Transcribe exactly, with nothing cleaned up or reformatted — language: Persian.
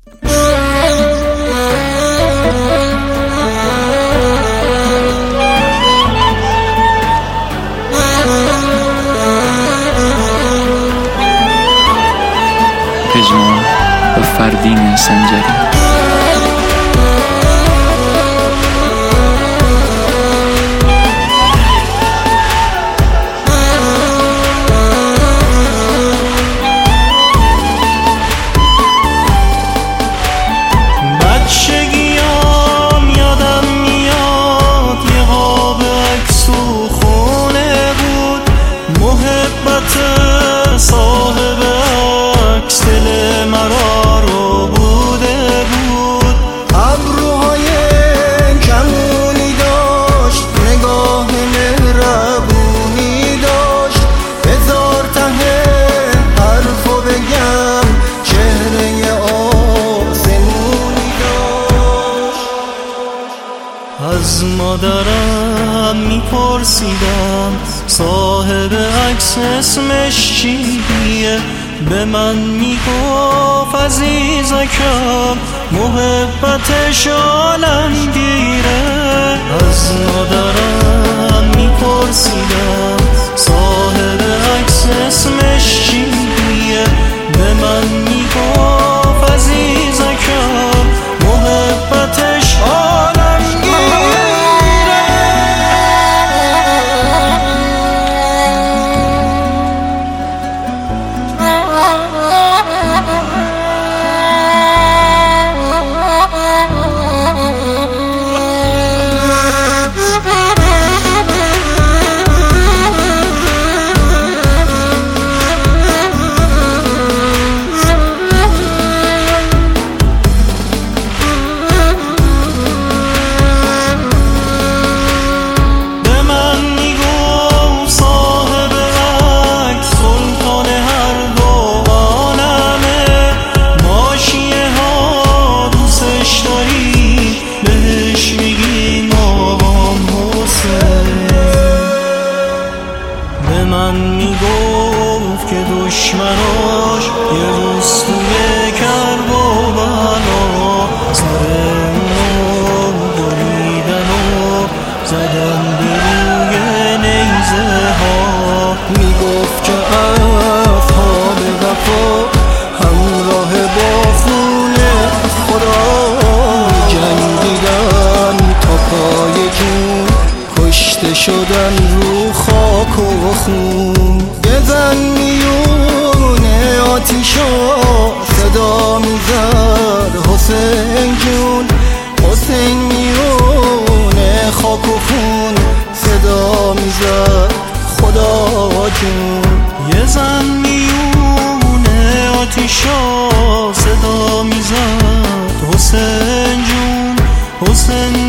پژمان و فردین سنجری. بچگیام یادم میاد یه قاب عکس و خونه بود، محبت صاحب عکس دل مرا رو بوده بود. ابروهای کمونی داشت، نگاه مهربونی داشت، هزار ته حرفو بگم چهره آسمونی داشت. از مادرم میپرسیدم صاحب عکس اسمش چیه، به من میگفت عزیزکم محبتش عالمگیره. از مادرم میپرسیدم صاحب عکس اسمش چیه، به من میگفت عزیزکم محبتش عالمگیره. من میگفت که دشمناش یه روز توی کرب و بلا سر اونو بریدن و زدن به روی نیزه ها. میگفت که اصحاب وفا همراه با خون خدا جنگیدن تا پای جون، کشته شدن رو خاک و خون. یه زن میونه آتیشا صدا میزد حسین جون، حسین میونه خاک و خون صدا میزد خدا جون. یه زن میونه آتیشا صدا میزد حسین جون، حسین